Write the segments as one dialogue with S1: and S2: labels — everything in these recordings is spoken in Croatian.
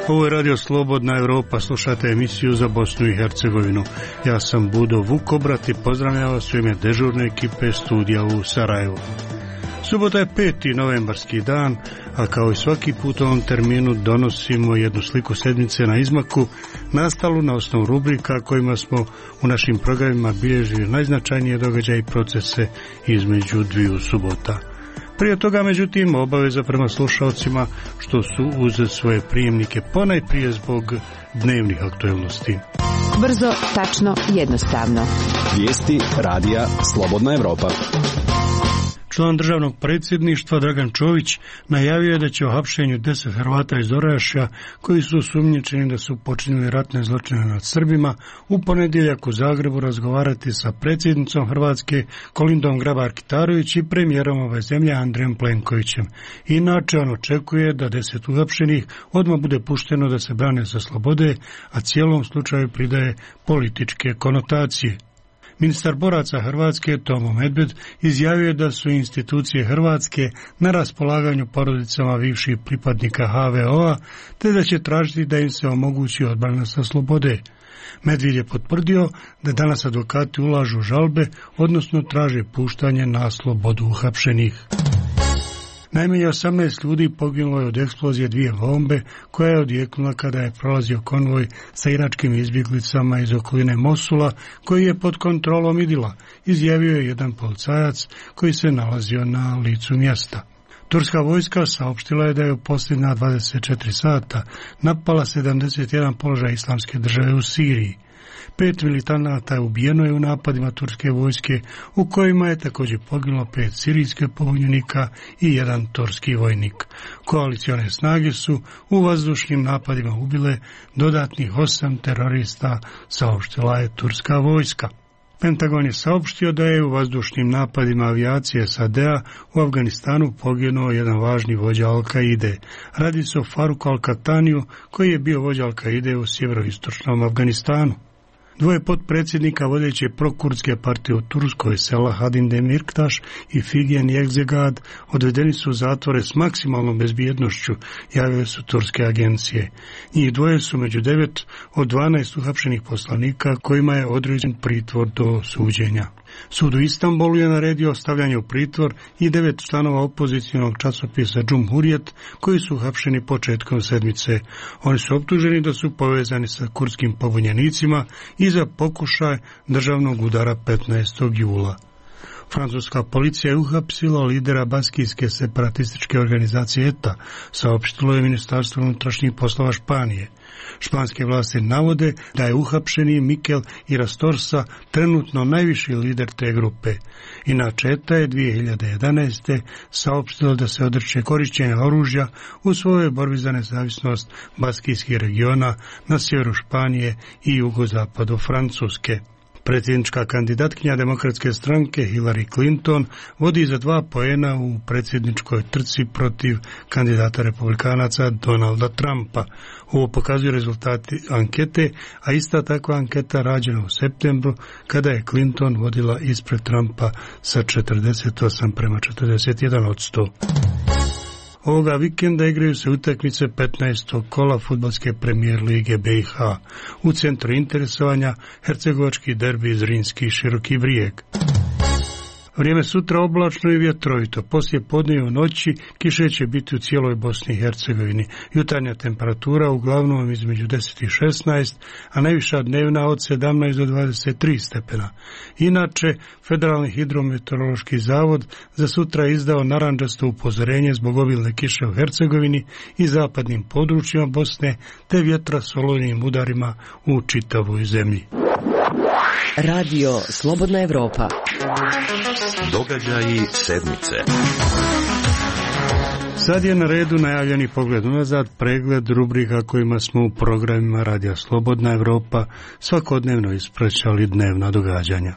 S1: Ovo je Radio Slobodna Evropa, slušate emisiju za Bosnu i Hercegovinu. Ja sam Budo Vukobrat i pozdravljam vas u ime dežurne ekipe studija u Sarajevu. Subota je 5. novembarski dan, a kao i svaki put u ovom terminu donosimo jednu sliku sedmice na izmaku, nastalu na osnovu rubrika kojima smo u našim programima bilježili najznačajnije događaje i procese između dviju subota. Prije toga, međutim, obaveza prema slušalcima što su uz svoje prijemnike ponajprije zbog dnevnih aktualnosti.
S2: Brzo, tačno, jednostavno.
S3: Vijesti radija Slobodna Evropa.
S1: Član državnog predsjedništva Dragan Čović najavio je da će o hapšenju 10 Hrvata iz Orašja koji su osumnjičeni da su počinili ratne zločine nad Srbima u ponedjeljak u Zagrebu razgovarati sa predsjednicom Hrvatske Kolindom Grabar-Kitarović i premijerom ove zemlje Andrejom Plenkovićem. Inače, on očekuje da 10 uhapšenih odmah bude pušteno da se brane sa slobode, a cijelom slučaju pridaje političke konotacije. Ministar boraca Hrvatske Tomo Medved izjavio je da su institucije Hrvatske na raspolaganju porodicama bivših pripadnika HVO-a, te da će tražiti da im se omogući odbrana sa slobode. Medved je potvrdio da danas advokati ulažu žalbe, odnosno traže puštanje na slobodu uhapšenih. Najmanje 18 ljudi poginulo je od eksplozije 2 bombe koja je odjeknula kada je prolazio konvoj sa iračkim izbjeglicama iz okoline Mosula koji je pod kontrolom Idila, izjavio je jedan policajac koji se nalazio na licu mjesta. Turska vojska saopštila je da je u posljednja 24 sata napala 71 položaj islamske države u Siriji. 5 militanata je ubijeno u napadima turske vojske, u kojima je također poginulo 5 sirijskih pobunjenika i 1 turski vojnik. Koalicione snage su u vazdušnim napadima ubile dodatnih 8 terorista, saopštila je turska vojska. Pentagon je saopštio da je u vazdušnim napadima avijacije SAD-a u Afganistanu poginuo jedan važni vođa Al-Kaide. Radi se o Faruku Al-Kataniju koji je bio vođa Al-Kaide u sjeveroistočnom Afganistanu. 2 potpredsjednika vodeće prokurdske partije u Turskoj, Selahattin Demirtaš i Figen Yekzegad, odvedeni su u zatvore s maksimalnom bezbjednošću, javile su turske agencije. Njih 2 su među 9 od 12 uhapšenih poslanika kojima je određen pritvor do suđenja. Sud u Istanbulu je naredio ostavljanje u pritvor i 9 članova opozicionog časopisa Cumhuriyet koji su uhapšeni početkom sedmice. Oni su optuženi da su povezani sa kurdskim pobunjenicima i za pokušaj državnog udara 15. jula. Francuska policija je uhapsila lidera baskijske separatističke organizacije ETA, saopštilo je Ministarstvo unutrašnjih poslova Španije. Španske vlasti navode da je uhapšeni Mikel Irastorsa trenutno najviši lider te grupe. Inače, ETA je 2011. saopštila da se odriče korištenja oružja u svojoj borbi za nezavisnost baskijskih regiona na sjeveru Španije i jugozapadu Francuske. Predsjednička kandidatkinja Demokratske stranke Hillary Clinton vodi za 2 poena u predsjedničkoj trci protiv kandidata republikanaca Donalda Trumpa. Ovo pokazuju rezultati ankete, a ista takva anketa rađena u septembru kada je Clinton vodila ispred Trumpa sa 48:41%. Ovoga vikenda igraju se utakmice 15. kola fudbalske premijer lige BiH. U centru interesovanja hercegovački derbi Zrinski Široki Brijeg. Vrijeme sutra oblačno i vjetrovito. Poslije podne i u noći kiše će biti u cijeloj Bosni i Hercegovini. Jutarnja temperatura uglavnom između 10 i 16, a najviša dnevna od 17 do 23 stepena. Inače, Federalni hidrometeorološki zavod za sutra je izdao narandžasto upozorenje zbog obilne kiše u Hercegovini i zapadnim područjima Bosne, te vjetra s olujnim udarima u čitavoj zemlji.
S2: Radio Slobodna Evropa.
S3: Događaji sedmice.
S1: Sad je na redu najavljeni pogled unazad, pregled rubrika kojima smo u programima Radija Slobodna Evropa svakodnevno ispraćali dnevna događanja.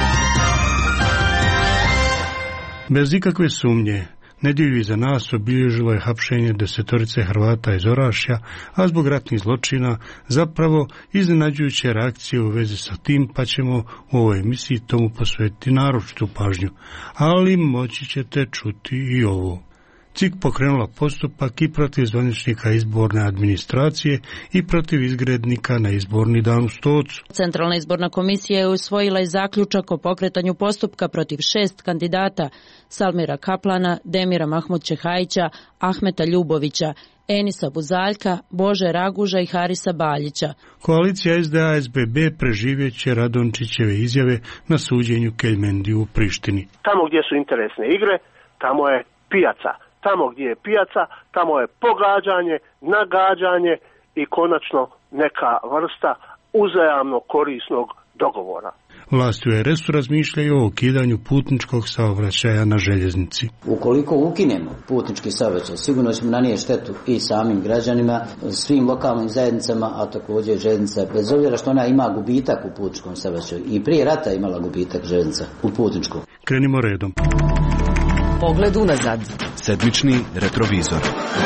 S1: Bez ikakve sumnje, nedjelju iza nas obilježilo je hapšenje 10 Hrvata iz Orašja, a zbog ratnih zločina zapravo iznenađujuće reakcije u vezi sa tim, pa ćemo u ovoj emisiji tomu posvetiti naročitu pažnju. Ali moći ćete čuti i ovo. CIK pokrenula postupak i protiv zvaničnika izborne administracije i protiv izgrednika na izborni dan u Stocu.
S4: Centralna izborna komisija je usvojila i zaključak o pokretanju postupka protiv 6 kandidata: Salmira Kaplana, Demira Mahmud-Čehajića, Ahmeta Ljubovića, Enisa Buzaljka, Bože Raguža i Harisa Baljića.
S1: Koalicija SDA-SBB preživjet će Radončićeve izjave na suđenju Keljmendiju u Prištini.
S5: Tamo gdje su interesne igre, tamo je pijaca. Tamo gdje je pijaca, tamo je pogađanje, nagađanje i konačno neka vrsta uzajamno korisnog dogovora.
S1: Vlasti u RS-u razmišljaju o ukidanju putničkog saobraćaja na željeznici.
S6: Ukoliko ukinemo putnički saobraćaj, sigurno ćemo nanijeti štetu i samim građanima, svim lokalnim zajednicama, a također željeznica, bez obzira što ona ima gubitak u putničkom saobraćaju. I prije rata je imala gubitak željeznica u putničkom.
S1: Krenimo redom.
S2: Pogled unazad.
S3: Sedmični retrovizor.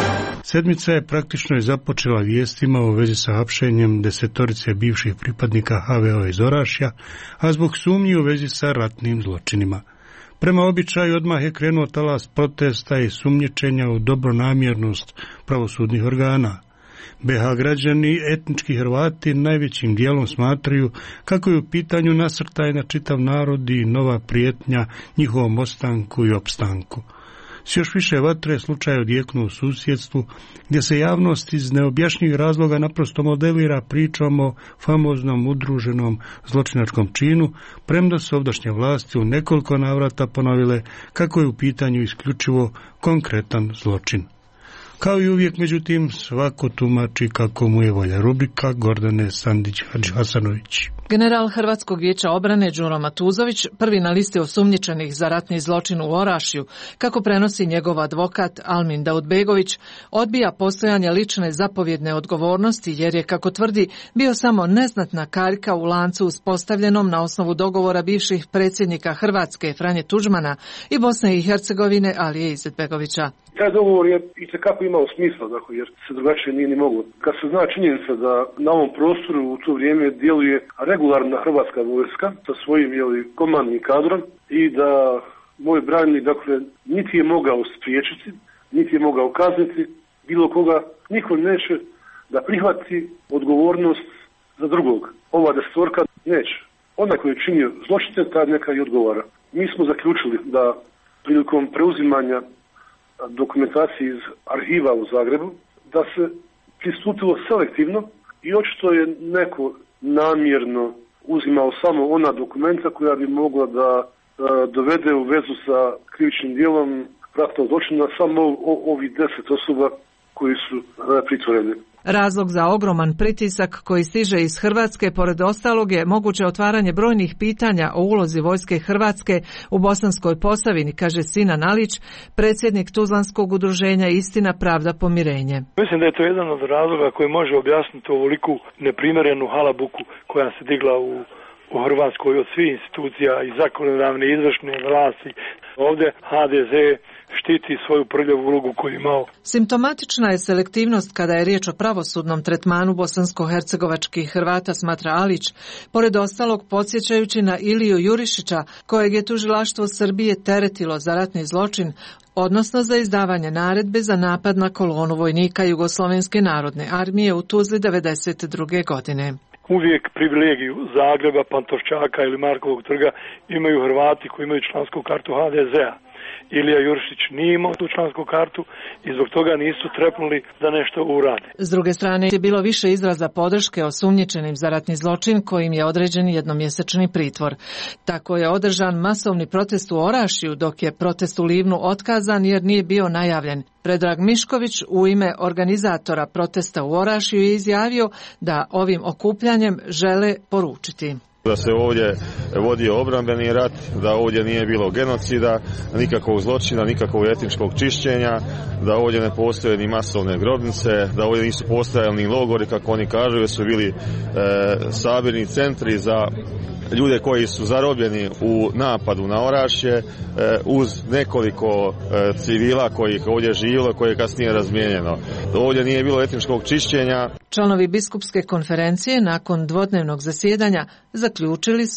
S1: Sedmica je praktično započela vijestima u vezi sa hapšenjem 10 bivših pripadnika HVO iz Orašja, a zbog sumnji u vezi sa ratnim zločinima. Prema običaju odmah je krenuo talas protesta i sumnjičenja u dobronamjernost pravosudnih organa. BH građani, etnički Hrvati, najvećim dijelom smatraju kako je u pitanju nasrtaj na čitav narod i nova prijetnja njihovom ostanku i opstanku. S još više vatre slučaj odjeknu u susjedstvu, gdje se javnost iz neobjašnjivih razloga naprosto modelira pričom o famoznom udruženom zločinačkom činu, premda su ovdašnje vlasti u nekoliko navrata ponovile kako je u pitanju isključivo konkretan zločin. Kao i uvijek, međutim, svako tumači kako mu je volja. Rubrika Gordane Sandić-Hasanović.
S7: General Hrvatskog vijeća obrane Đuro Matuzović, prvi na listi osumnjičenih za ratni zločin u Orašju, kako prenosi njegov advokat Almin Daudbegović, odbija postojanje lične zapovjedne odgovornosti jer je, kako tvrdi, bio samo neznatna karika u lancu uspostavljenom na osnovu dogovora bivših predsjednika Hrvatske Franje Tuđmana i Bosne i Hercegovine Alije Izetbegovića.
S8: Taj dogovor je itekako imao smisla, dakle, jer se drugačije nije ni moglo. Kad se zna činjenica da na ovom prostoru u to vrijeme djeluje regularna hrvatska vojska sa svojim komandnim kadrom i da moj branjenik, dakle, niti je mogao spriječiti, niti je mogao kazniti bilo koga, niko neće da prihvati odgovornost za drugog. Ova desetorka neće. Onaj koji je činio zločine, taj neka i odgovara. Mi smo zaključili da prilikom preuzimanja dokumentacije iz arhiva u Zagrebu, da se pristupilo selektivno i očito je neko namjerno uzimao samo ona dokumenta koja bi mogla da dovede u vezu sa krivičnim dijelom ratnog zločina samo ovih 10 osoba koji su pritvoreni.
S7: Razlog za ogroman pritisak koji stiže iz Hrvatske, pored ostalog, je moguće otvaranje brojnih pitanja o ulozi vojske Hrvatske u Bosanskoj Posavini, kaže Sinan Alić, predsjednik Tuzlanskog udruženja Istina, pravda, pomirenje.
S9: Mislim da je to jedan od razloga koji može objasniti ovoliku neprimjerenu halabuku koja se digla u Hrvatskoj od svih institucija i zakonodavne i izvršne vlasti. Ovdje HDZ štiti svoju prljavu ulogu koju je imao.
S7: Simptomatična je selektivnost kada je riječ o pravosudnom tretmanu bosansko-hercegovačkih Hrvata, smatra Alić, pored ostalog podsjećajući na Iliju Jurišića, kojeg je tužilaštvo Srbije teretilo za ratni zločin, odnosno za izdavanje naredbe za napad na kolonu vojnika Jugoslovenske narodne armije u Tuzli 1992. godine.
S9: Uvijek privilegiju Zagreba, Pantovčaka ili Markovog trga imaju Hrvati koji imaju člansku kartu HDZ-a. Ilija Jurišić nije imao tu člansku kartu i zbog toga nisu trepnuli da nešto urade.
S7: S druge strane je bilo više izraza podrške osumnjičenim za ratni zločin kojim je određen jednomjesečni pritvor. Tako je održan masovni protest u Orašju, dok je protest u Livnu otkazan jer nije bio najavljen. Predrag Mišković u ime organizatora protesta u Orašju je izjavio da ovim okupljanjem žele poručiti
S10: da se ovdje vodio obrambeni rat, da ovdje nije bilo genocida, nikakvog zločina, nikakvog etničkog čišćenja, da ovdje ne postoje ni masovne grobnice, da ovdje nisu postojali ni logori, kako oni kažu, da su bili sabirni centri za ljude koji su zarobljeni u napadu na Orašje uz nekoliko civila kojih ovdje živjelo, koje je kasnije razmijenjeno. Ovdje nije bilo etničkog čišćenja.
S7: Članovi biskupske konferencije nakon dvodnevnog zasjedanja zaključili su da su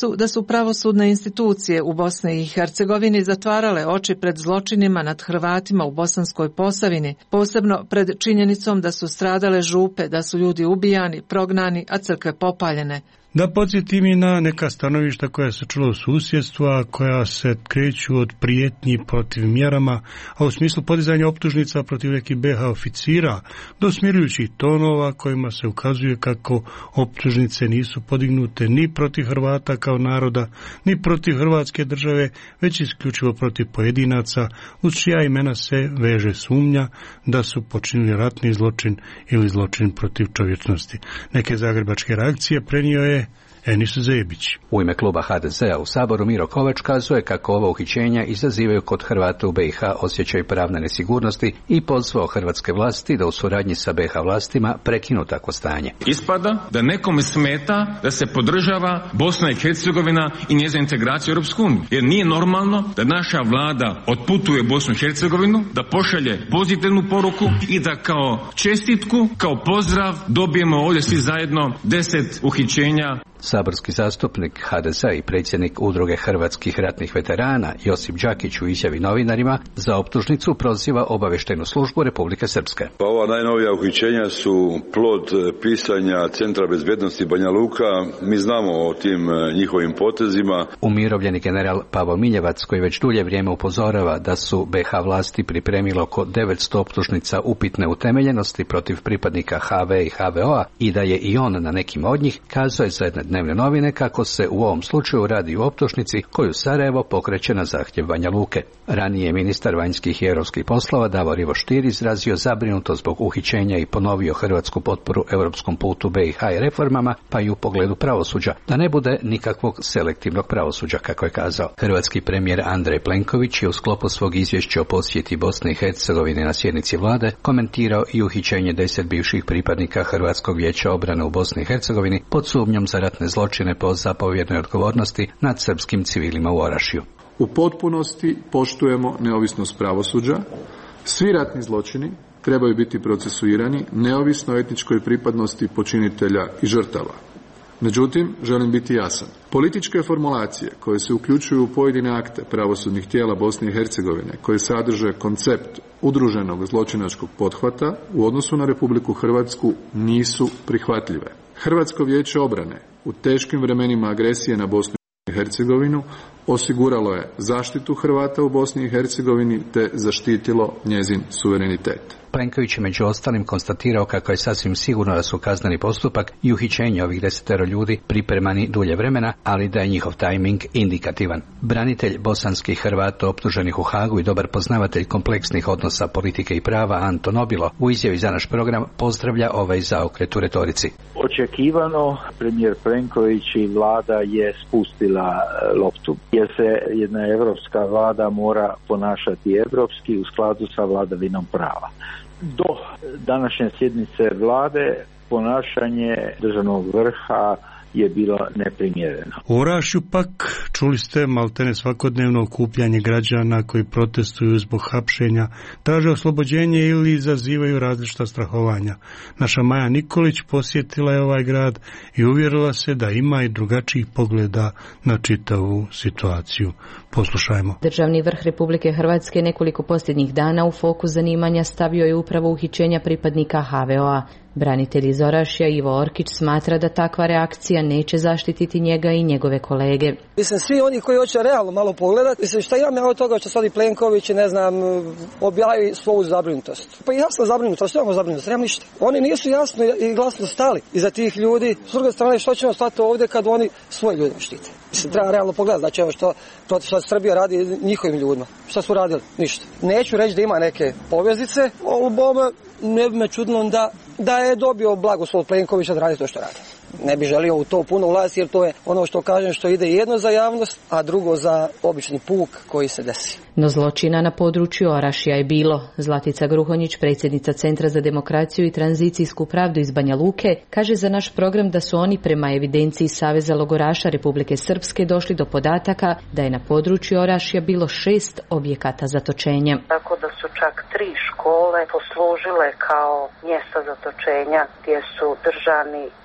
S7: pravosudne institucije u Bosni i Hercegovini zatvarale oči pred zločinima nad Hrvatima u Bosanskoj Posavini, posebno pred činjenicom da su stradale župe, da su ljudi ubijani, prognani, a crkve popaljene.
S1: Da podsjetim i na neka stanovišta koja se čula u susjedstvu, a koja se kreću od prijetnji protiv mjerama, a u smislu podizanja optužnica protiv nekih BiH oficira, do smirujućih tonova kojima se ukazuje kako optužnice nisu podignute ni protiv Hrvata kao naroda, ni protiv Hrvatske države, već isključivo protiv pojedinaca, uz čija imena se veže sumnja da su počinili ratni zločin ili zločin protiv čovječnosti. Neke zagrebačke reakcije prenio je Enis Zebić.
S11: U ime kluba HDZ-a u Saboru Miro Kovač kazuje kako ova uhićenja izazivaju kod Hrvata u BiH osjećaj pravne nesigurnosti i pozvao hrvatske vlasti da u suradnji sa BiH vlastima prekinu takvo stanje.
S12: Ispada da nekome smeta da se podržava Bosna i Hercegovina i njezina integracija u Europsku uniju. Jer nije normalno da naša vlada otputuje Bosnu i Hercegovinu, da pošalje pozitivnu poruku i da kao čestitku, kao pozdrav dobijemo ovdje svi zajedno 10 uhićenja.
S11: Saborski zastupnik HDZ-a i predsjednik Udruge hrvatskih ratnih veterana Josip Đakić u izjavi novinarima za optužnicu proziva obavještajnu službu Republike Srpske.
S13: Pa ova najnovija uhićenja su plod pisanja Centra bezbednosti Banja Luka. Mi znamo o tim njihovim potezima.
S11: Umirovljeni general Pavao Miljevac, koji već dulje vrijeme upozorava da su BiH vlasti pripremilo oko 900 optužnica upitne utemeljenosti protiv pripadnika HV i HVO-a i da je i on na nekim od njih, kazao je za jedne dnevne novine kako se u ovom slučaju radi o optužnici koju Sarajevo pokreće na zahtjev Banja Luke. Ranije je ministar vanjskih i europskih poslova Davor Ivo Stier izrazio zabrinutost zbog uhićenja i ponovio hrvatsku potporu europskom putu BiH i reformama, pa i u pogledu pravosuđa, da ne bude nikakvog selektivnog pravosuđa, kako je kazao. Hrvatski premijer Andrej Plenković je u sklopu svog izvješća o posjeti Bosne i Hercegovine na sjednici vlade komentirao i uhićenje 10 bivših pripadnika Hrvatskog vijeća obrane u Bosni i Hercegovini pod sumnjom za ratne zločine po zapovjednoj odgovornosti nad srpskim civilima u Orašju.
S14: U potpunosti poštujemo neovisnost pravosuđa. Svi ratni zločini trebaju biti procesuirani neovisno o etničkoj pripadnosti počinitelja i žrtava. Međutim, želim biti jasan. Političke formulacije koje se uključuju u pojedine akte pravosudnih tijela Bosne i Hercegovine, koje sadrže koncept udruženog zločinačkog pothvata u odnosu na Republiku Hrvatsku nisu prihvatljive. Hrvatsko vijeće obrane u teškim vremenima agresije na Bosnu i Hercegovinu osiguralo je zaštitu Hrvata u Bosni i Hercegovini te zaštitilo njezin suverenitet.
S11: Plenković je među ostalim konstatirao kako je sasvim sigurno da su kazneni postupak i uhićenje ovih 10 ljudi pripremani dulje vremena, ali da je njihov tajming indikativan. Branitelj bosanskih Hrvata optuženih u Hagu i dobar poznavatelj kompleksnih odnosa politike i prava Anton Obilo u izjavi za naš program pozdravlja ovaj zaokret u retorici.
S15: Očekivano premijer Plenković i vlada je spustila loptu, jer se jedna evropska vlada mora ponašati evropski u skladu sa vladavinom prava. Do današnje sjednice vlade ponašanje državnog vrha je bilo neprimjereno.
S1: U Orašju pak čuli ste maltene svakodnevno okupljanje građana koji protestuju zbog hapšenja, traže oslobođenje ili izazivaju različita strahovanja. Naša Maja Nikolić posjetila je ovaj grad i uvjerila se da ima i drugačijih pogleda na čitavu situaciju. Poslušajmo.
S16: Državni vrh Republike Hrvatske nekoliko posljednjih dana u fokus zanimanja stavio je upravo uhićenja pripadnika HVO-a. Branitelj iz Orašja Ivo Orkić smatra da takva reakcija neće zaštititi njega i njegove kolege.
S17: Mislim, svi oni koji hoće realno malo pogledati, mislim, šta imam ja od toga što sad i Plenković, ne znam, objavi svoju zabrinutost. Pa ja sam zabrinut, ali što imamo zabrinutost? Nemam ništa. Oni nisu jasno i glasno stali iza tih ljudi. S druge strane, što ćemo stati ovdje kad oni svoje ljude štite? Mislim, treba realno pogledati, znači ovo što Srbija radi njihovim ljudima. Šta su radili? Ništa. Neću reći da ima neke povezice, ali bome ne bi me čudilo da je dobio blagoslov Plenkovića da radi to što radi. Ne bi želio u to puno ulaziti, jer to je ono što kažem, što ide jedno za javnost, a drugo za obični puk koji se desi.
S16: No zločina na području Orašja je bilo. Zlatica Gruhonjić, predsjednica Centra za demokraciju i tranzicijsku pravdu iz Banja Luke, kaže za naš program da su oni prema evidenciji Saveza logoraša Republike Srpske došli do podataka da je na području Orašja bilo 6 objekata zatočenja.
S18: Tako da su čak 3 škole poslužile kao mjesta zatočenja gdje su držani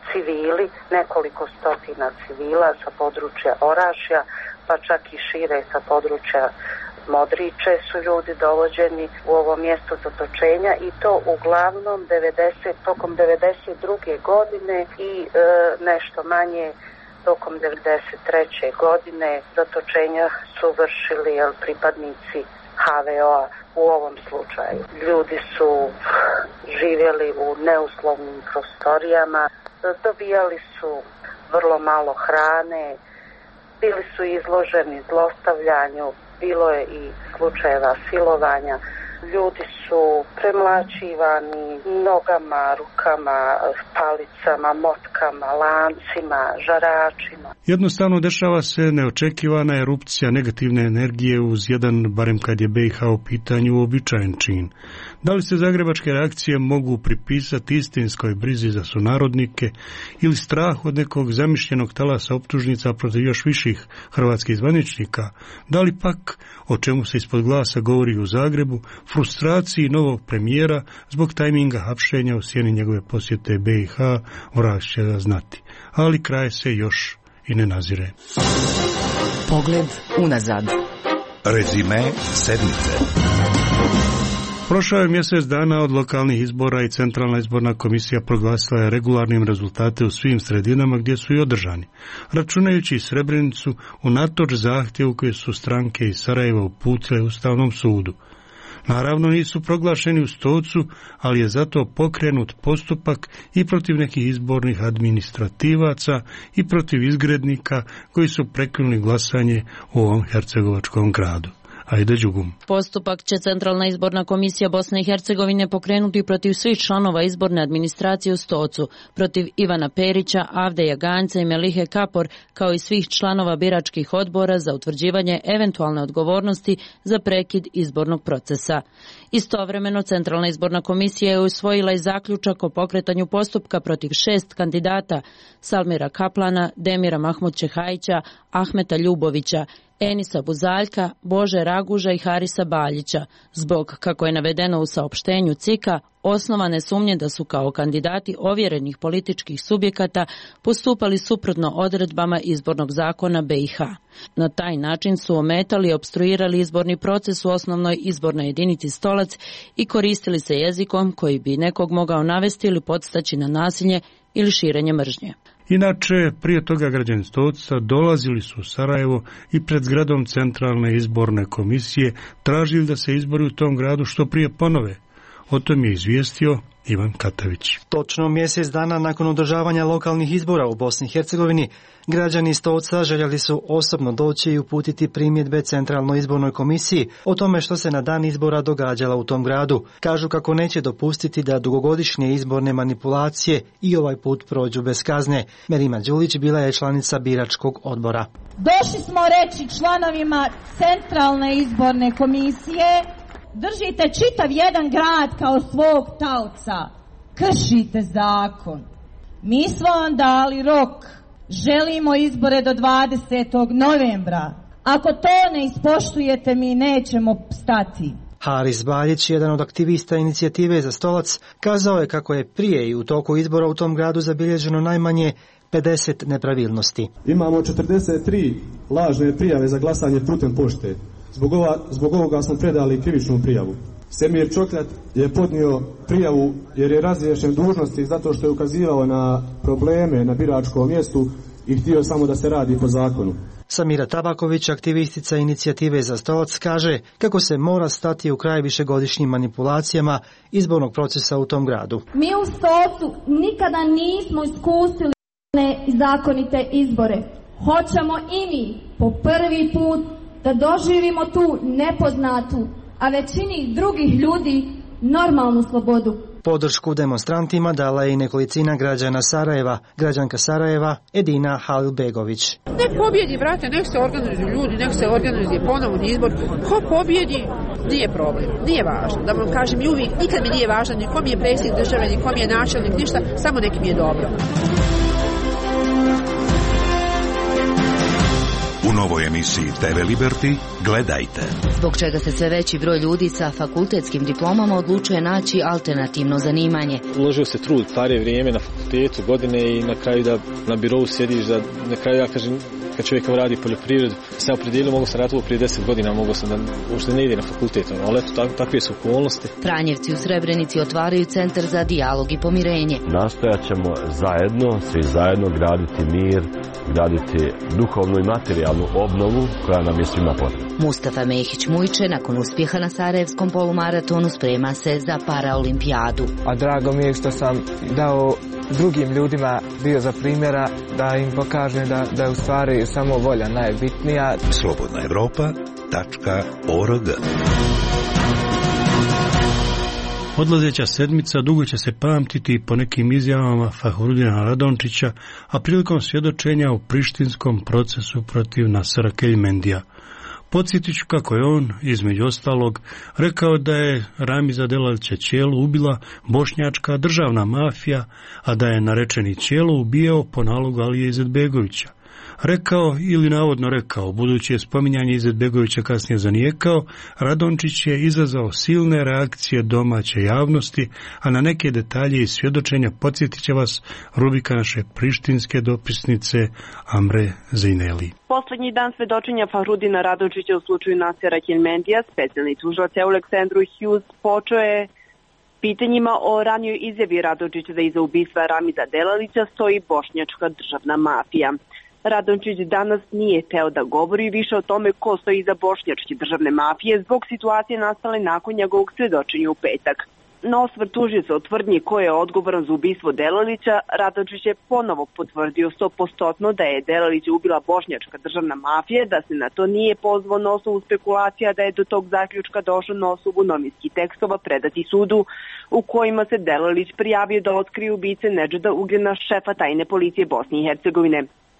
S18: civili, nekoliko stotina civila sa područja Orašja, pa čak i šire sa područja Modriče su ljudi dovođeni u ovo mjesto zatočenja i to uglavnom tokom 92. godine i nešto manje tokom 93. godine. Zatočenja su vršili pripadnici HVO-a u ovom slučaju. Ljudi su živjeli u neuslovnim prostorijama, dobijali su vrlo malo hrane, bili su izloženi zlostavljanju, bilo je i slučajeva silovanja. Ljudi su premlaćivani nogama, rukama, palicama, motkama, lancima, žaračima.
S1: Jednostavno dešava se neočekivana erupcija negativne energije uz jedan, barem kad je BiH u pitanju, uobičajen čin. Da li se zagrebačke reakcije mogu pripisati istinskoj brizi za sunarodnike ili strah od nekog zamišljenog talasa optužnica protiv još viših hrvatskih zvaničnika? Da li pak, o čemu se ispod glasa govori u Zagrebu, frustraciji novog premijera zbog tajminga hapšenja u sjeni njegove posjete BiH, vrag će da znati. Ali kraj se još i ne nazire.
S2: Pogled unazad.
S3: Rezime sedmice.
S1: Prošao je mjesec dana od lokalnih izbora i Centralna izborna komisija proglasila je regularnim rezultate u svim sredinama gdje su i održani, računajući i Srebrenicu unatoč zahtjevu koje su stranke iz Sarajeva uputile Ustavnom sudu. Naravno nisu proglašeni u Stocu, ali je zato pokrenut postupak i protiv nekih izbornih administrativaca i protiv izgrednika koji su prekinuli glasanje u ovom hercegovačkom gradu. Ajde Đugum.
S4: Postupak će Centralna izborna komisija Bosne i Hercegovine pokrenuti protiv svih članova izborne administracije u Stocu, protiv Ivana Perića, Avdeja Ganjca i Melihe Kapor, kao i svih članova biračkih odbora za utvrđivanje eventualne odgovornosti za prekid izbornog procesa. Istovremeno, Centralna izborna komisija je usvojila i zaključak o pokretanju postupka protiv 6 kandidata: Salmira Kaplana, Demira Mahmudčehajića, Ahmeta Ljubovića, Enisa Buzaljka, Bože Raguža i Harisa Baljića, zbog, kako je navedeno u saopštenju CIK-a, osnovane sumnje da su kao kandidati ovjerenih političkih subjekata postupali suprotno odredbama izbornog zakona BiH. Na taj način su ometali i opstruirali izborni proces u osnovnoj izbornoj jedinici Stolac i koristili se jezikom koji bi nekog mogao navesti ili podstaći na nasilje ili širenje mržnje.
S1: Inače, prije toga građani Stoca dolazili su u Sarajevo i pred zgradom Centralne izborne komisije tražili da se izbori u tom gradu što prije ponove. O tom je izvijestio Ivan Katavić.
S19: Točno mjesec dana nakon održavanja lokalnih izbora u Bosni i Hercegovini, građani Stoca željeli su osobno doći i uputiti primjedbe Centralnoj izbornoj komisiji o tome što se na dan izbora događalo u tom gradu. Kažu kako neće dopustiti da dugogodišnje izborne manipulacije i ovaj put prođu bez kazne. Merima Đulić bila je članica biračkog odbora.
S20: Došli smo reći članovima Centralne izborne komisije: držite čitav jedan grad kao svog taoca. Kršite zakon. Mi smo vam dali rok. Želimo izbore do 20. novembra. Ako to ne ispoštujete, mi nećemo stati.
S19: Haris Baljić, jedan od aktivista inicijative za Stolac, kazao je kako je prije i u toku izbora u tom gradu zabilježeno najmanje 50 nepravilnosti.
S21: Imamo 43 lažne prijave za glasanje putem pošte. Zbog ovoga smo predali krivičnu prijavu. Semir Čokljat je podnio prijavu jer je razriješen dužnosti zato što je ukazivao na probleme na biračkom mjestu i htio samo da se radi po zakonu.
S19: Samira Tabaković, aktivistica inicijative za Stolac, kaže kako se mora stati u kraj višegodišnjim manipulacijama izbornog procesa u tom gradu.
S20: Mi u Stolcu nikada nismo iskusili nezakonite izbore. Hoćemo i mi po prvi put da doživimo tu nepoznatu, a većini drugih ljudi normalnu slobodu.
S19: Podršku demonstrantima dala je i nekolicina građana Sarajeva. Građanka Sarajeva Edina Halilbegović.
S22: Nek pobjedi, brate, nek se organizuju ljudi, nek se organizuje ponovni izbor. Ko pobjedi, nije problem, nije važno. Da vam kažem, i uvijek, nikad mi nije važno ni kom je predsjednik države, ni kom je načelnik, ništa, samo nek mi je dobro.
S3: U novoj emisiji TV Liberty gledajte.
S2: Zbog čega se sve veći broj ljudi sa fakultetskim diplomama odlučuje naći alternativno zanimanje.
S5: Uložio se trud, pare vrijeme na fakultetu, godine i na kraju da na birovu sjediš, da na kraju ja kažem, kad čovjek radi poljoprivredu, se opredijelio, mogu sam raditi prije 10 godina, mogu sam da uopšte ne ide na fakultet, ali eto, takve su okolnosti.
S2: Franjevci u Srebrenici otvaraju centar za dijalog i pomirenje.
S6: Nastojat ćemo zajedno, svi zajedno graditi mir, graditi duhovnu i materijalnu obnovu koja nam je svima potrebna.
S2: Mustafa Mehić Mujče nakon uspjeha na Sarajevskom polumaratonu sprema se za paraolimpijadu.
S23: A drago mi je što sam dao drugim ljudima bio za primjera da im pokažem da je u stvari samo volja najbitnija.
S3: slobodnaevropa.org.
S1: Odlazeća sedmica dugo će se pamtiti po nekim izjavama Fahrudina Radončića, a prilikom svjedočenja u prištinskom procesu protiv Nasera Keljmendija. Podsjetit ću kako je on, između ostalog, rekao da je Ramiza Delalića Ćelu ubila bošnjačka državna mafija, a da je narečeni Ćelo ubijao po nalogu Alije Izetbegovića. Rekao ili navodno rekao, budući je spominjanje Izetbegovića kasnije zanijekao, Radončić je izazvao silne reakcije domaće javnosti, a na neke detalje iz svjedočenja podsjetit će vas rubrika naše prištinske dopisnice Amre Zejneli.
S24: Poslednji dan svedočenja Fahrudina Radončića u slučaju Nasera Keljmendija, specijalni tužilac Aleksandru Hughes počeo je pitanjima o ranijoj izjavi Radončića da iza ubistva Ramiza Delalića stoji bošnjačka državna mafija. Radončić danas nije teo da govori više o tome ko stoji iza bošnjačke državne mafije zbog situacije nastale nakon njegovog svedočenja u petak. Na osvrt tužioca o tvrdnji ko je odgovoran za ubistvo Delalića, Radončić je ponovo potvrdio 100% da je Delalića ubila bošnjačka državna mafija, da se na to nije pozvao na osnovu spekulacija, da je do tog zaključka došao na osnovu novinskih tekstova predati sudu u kojima se Delalić prijavio da otkrije ubice Nedžada Ugljena, šefa tajne policije Bosne i Hercegovine.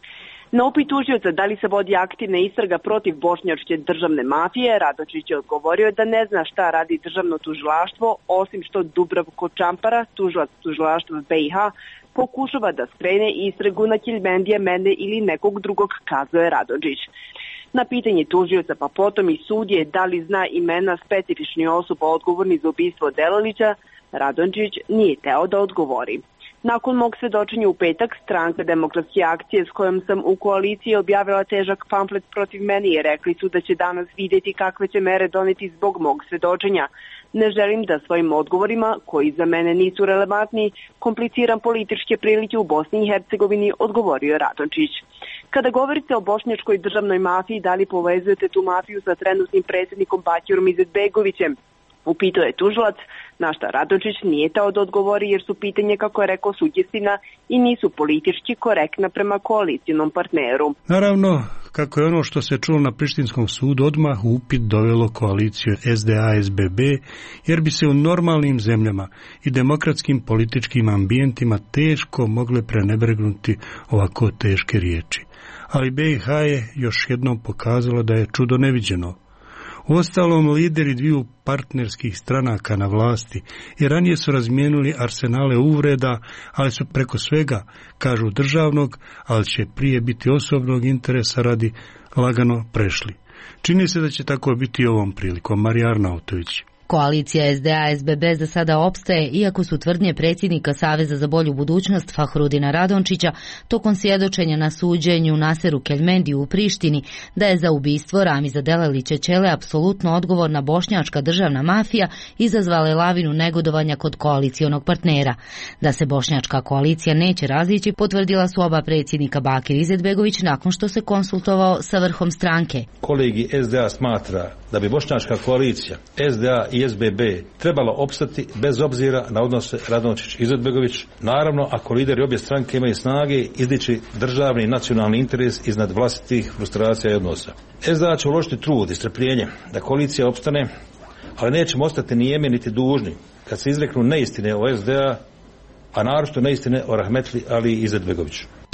S24: Na upit tužioca da li se vodi aktivna istraga protiv bošnjačke državne mafije, Radončić je odgovorio da ne zna šta radi državno tužilaštvo, osim što Dubravko Čampara, tužilac tužilaštva BiH, pokušava da skrene istragu na Keljmendija, mene ili nekog drugog, kazao je Radončić. Na pitanje tužioca pa potom i sudije da li zna imena specifičnih osoba odgovorni za ubistvo Delalića, Radončić nije teo da odgovori. Nakon mog svedočenja u petak, Stranka demokratske akcije s kojom sam u koaliciji objavila težak pamflet protiv meni i rekli su da će danas vidjeti kakve će mere doneti zbog mog svedočenja. Ne želim da svojim odgovorima, koji za mene nisu relevantni, kompliciram političke prilike u Bosni i Hercegovini, odgovorio Radončić. Kada govorite o bošnjačkoj državnoj mafiji, da li povezujete tu mafiju sa trenutnim predsjednikom Bakirom Izetbegovićem? Upitao je tužilac, na šta Radončić nije teo da odgovori jer su pitanje, kako je rekao, sugestivna i nisu politički korektna prema koalicijonom partneru.
S1: Naravno, kako je ono što se čulo na Prištinskom sudu odmah upit dovelo koaliciju SDA-SBB, jer bi se u normalnim zemljama i demokratskim političkim ambijentima teško mogle prenebregnuti ovako teške riječi. Ali BiH je još jednom pokazala da je čudo neviđeno. Uostalom, lideri dviju partnerskih stranaka na vlasti i ranije su razmijenili arsenale uvreda, ali su preko svega, kažu državnog, ali će prije biti osobnog interesa radi, lagano prešli. Čini se da će tako biti i ovom prilikom. Marija Arnautović.
S2: Koalicija SDA-SBB za sada opstaje, iako su tvrdnje predsjednika Saveza za bolju budućnost Fahrudina Radončića tokom svjedočenja na suđenju Naseru Keljmendiju u Prištini da je za ubistvo Ramiza Delalića Ćele apsolutno odgovorna bošnjačka državna mafija izazvale lavinu negodovanja kod koalicionog partnera. Da se bošnjačka koalicija neće razići, potvrdila su oba predsjednika Bakir Izetbegović nakon što se konsultovao sa vrhom stranke.
S25: Kolegi SDA smatra da bi bošnjačka koalicija SDA i SBB trebalo opstati bez obzira na odnose Radončić-Izetbegović, naravno ako lideri obje stranke imaju snage izdići državni i nacionalni interes iznad vlastitih frustracija i odnosa. SDA će uložiti trud i strpljenje da koalicija opstane, ali nećemo ostati nijemi niti dužni kad se izreknu neistine o SDA, a naročito neistine o Rahmetli Ali Izetbegoviću.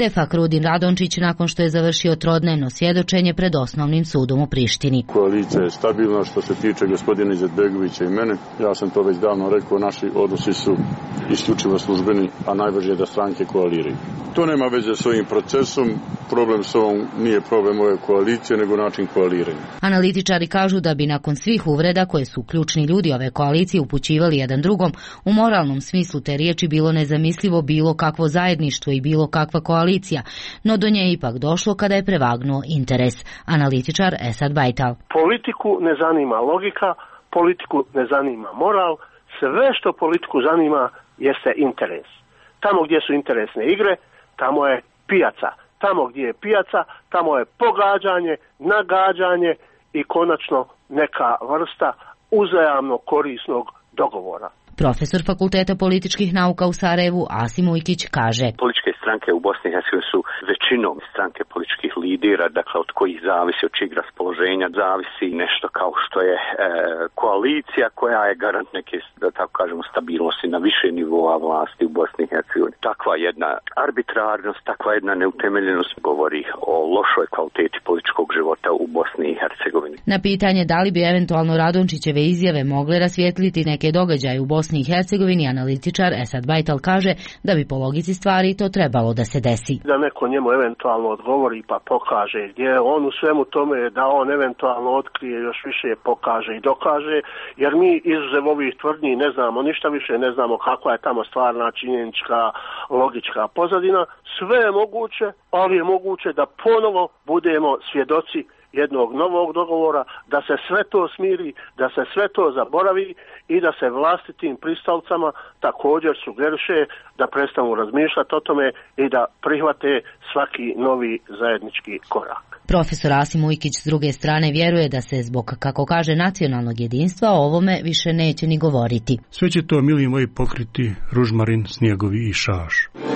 S2: te Fahrudin Radončić nakon što je završio trodnevno svjedočenje pred Osnovnim sudom u Prištini.
S7: Koalicija je stabilna što se tiče gospodina Izetbegovića i mene. Ja sam to već davno rekao, naši odnosi su isključivo službeni, a najvažnije je da stranke koaliraju. To nema veze s ovim procesom, problem s ovom nije problem ove koalicije, nego način koaliranja.
S2: Analitičari kažu da bi nakon svih uvreda koje su ključni ljudi ove koalicije upućivali jedan drugom, u moralnom smislu te riječi bilo nezamislivo bilo kakvo zajedništvo i bilo kakva koalicija, no do nje je ipak došlo kada je prevagnuo interes. Analitičar Esad Bajtal.
S8: Politiku ne zanima logika, politiku ne zanima moral, sve što politiku zanima jeste interes. Tamo gdje su interesne igre, tamo je pijaca. Tamo gdje je pijaca, tamo je pogađanje, nagađanje i konačno neka vrsta uzajamno korisnog dogovora.
S2: Profesor Fakulteta političkih nauka u Sarajevu Asim Ujkić kaže:
S9: Političke stranke u Bosni i Hercegovini su većinom stranke političkih lidera, dakle od kojih zavisi, od čijeg raspoloženja zavisi nešto kao što je koalicija koja je garant neke, da tako kažemo, stabilnosti na više nivoa vlasti u Bosni i Hercegovini. Takva jedna arbitrarnost, takva jedna neutemeljenost govori o lošoj kvaliteti političkog života u Bosni i Hercegovini.
S2: Na pitanje da li bi eventualno Radončićeve izjave mogle rasvijetliti neke događaje u Bosni i Hercegovini, analitičar Esad Bajtal kaže da bi po logici stvari to trebalo da se desi.
S8: Da neko njemu eventualno odgovori pa pokaže gdje on u svemu tome, da on eventualno otkrije, još više pokaže i dokaže, jer mi izuzev ovih tvrdnji ne znamo ništa više, ne znamo kakva je tamo stvarna činjenička, logička pozadina. Sve je moguće, ali je moguće da ponovo budemo svjedoci jednog novog dogovora, da se sve to smiri, da se sve to zaboravi i da se vlastitim pristalcama također sugeriše da prestanu razmišljati o tome i da prihvate svaki novi zajednički korak.
S2: Profesor Asim Ujkić s druge strane vjeruje da se zbog, kako kaže, nacionalnog jedinstva o ovome više neće ni govoriti.
S1: Sve će to, mili moji, pokriti ružmarin, snjegovi i šaš.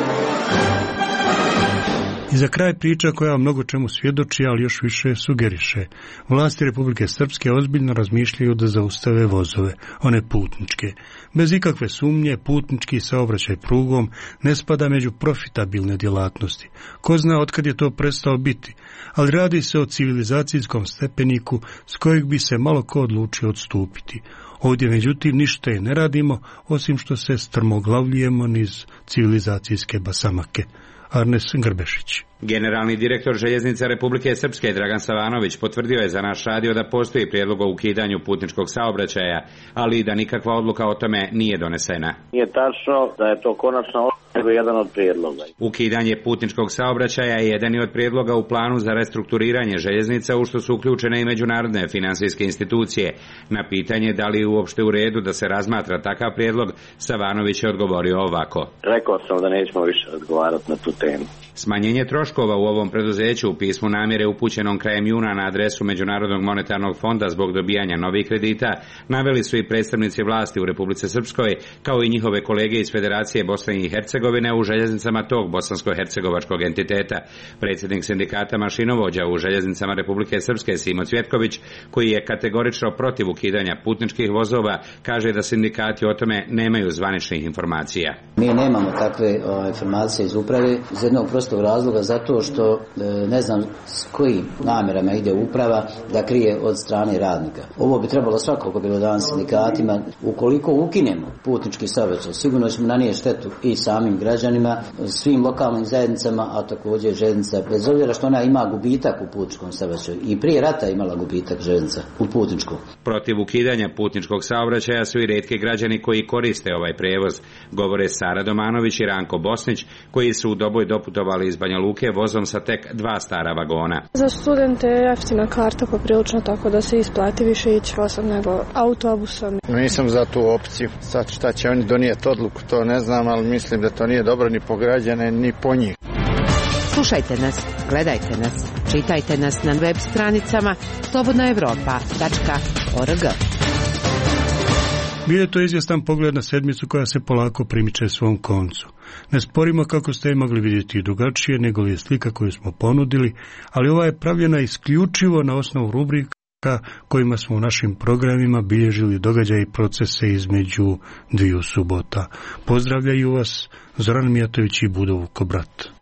S1: I za kraj priča koja mnogo čemu svjedoči, ali još više sugeriše. Vlasti Republike Srpske ozbiljno razmišljaju da zaustave vozove, one putničke. Bez ikakve sumnje, putnički saobraćaj prugom ne spada među profitabilne djelatnosti. Ko zna otkad je to prestao biti, ali radi se o civilizacijskom stepeniku s kojeg bi se malo ko odlučio odstupiti. Ovdje međutim ništa i ne radimo, osim što se strmoglavljujemo niz civilizacijske basamake. Arnes Grbešić.
S10: Generalni direktor Željeznica Republike Srpske Dragan Savanović potvrdio je za naš radio da postoji prijedlog o ukidanju putničkog saobraćaja, ali da nikakva odluka o tome nije donesena.
S12: Nije tačno da je to konačna odluka, nego jedan od prijedloga.
S10: Ukidanje putničkog saobraćaja je jedan od prijedloga u planu za restrukturiranje željeznica, u što su uključene i međunarodne financijske institucije. Na pitanje da li je uopšte u redu da se razmatra takav prijedlog, Savanović je odgovorio ovako.
S12: Rekao sam da nećemo više razgovarati na tu temu.
S10: Smanjenje troškova u ovom preduzeću u pismu namjere upućenom krajem juna na adresu Međunarodnog monetarnog fonda zbog dobijanja novih kredita naveli su i predstavnici vlasti u Republici Srpskoj, kao i njihove kolege iz Federacije Bosne i Hercegovine u željeznicama tog bosansko-hercegovačkog entiteta. Predsjednik sindikata mašinovođa u željeznicama Republike Srpske Simo Cvjetković, koji je kategorično protiv ukidanja putničkih vozova, kaže da sindikati o tome nemaju zvaničnih informacija.
S26: Mi nemamo takve informacije iz uprave iz jednog prostog razloga, zato što ne znam s kojim namjerama ide uprava da krije od strane radnika. Ovo bi trebalo svakako bilo dan sindikatima. Ukoliko ukinemo putnički saobraćaj, sigurno ćemo nanijeti štetu i samim građanima, svim lokalnim zajednicama, a također željeznica, bez obzira što ona ima gubitak u putničkom saobraćaju. I prije rata imala gubitak željeznica u putničkom.
S10: Protiv ukidanja putničkog saobraćaja su i rijetki građani koji koriste ovaj prevoz, govore Sara Domanović i Ranko Bosnić, koji su u Doboj doputovali iz Banja Luke vozom sa tek 2 stara vagona.
S27: Za studente je jeftina karta poprilično, tako da se isplati više ići vosom nego autobusom.
S28: Nisam za tu opciju. Sad šta će oni donijeti odluku, to ne znam, ali mislim da to nije dobro ni po građane, ni po njih.
S29: Slušajte nas, gledajte nas, čitajte nas na web stranicama slobodnaevropa.org.
S1: Bio je to izvjestan pogled na sedmicu koja se polako primiče svom koncu. Ne sporimo, kako ste mogli vidjeti, drugačije nego li je slika koju smo ponudili, ali ova je pravljena isključivo na osnovu rubrika kojima smo u našim programima bilježili događaje i procese između dviju subota. Pozdravljaju vas Zoran Mijatović i Budov Kobrat.